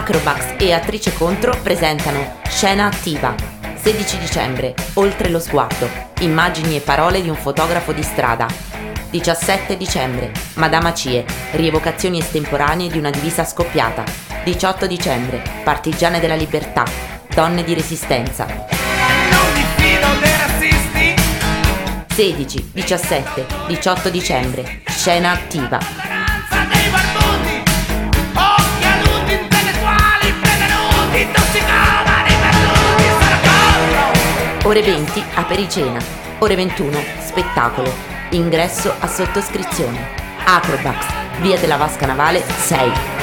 Acrobax e Attrice Contro presentano Scena Attiva. 16 dicembre, Oltre lo sguardo, immagini e parole di un fotografo di strada. 17 dicembre, Madama Cie, rievocazioni estemporanee di una divisa scoppiata. 18 dicembre, Partigiane della Libertà, donne di resistenza. Non mi fido dei razzisti. 16, 17, 18 dicembre, Scena Attiva. Speranza dei barbuti, occhialuti intellettuali, benvenuti, tossicomani perduti, sono contro. Ore 20, apericena. Ore 21, spettacolo. Ingresso a sottoscrizione. Acrobax, via della Vasca Navale 6.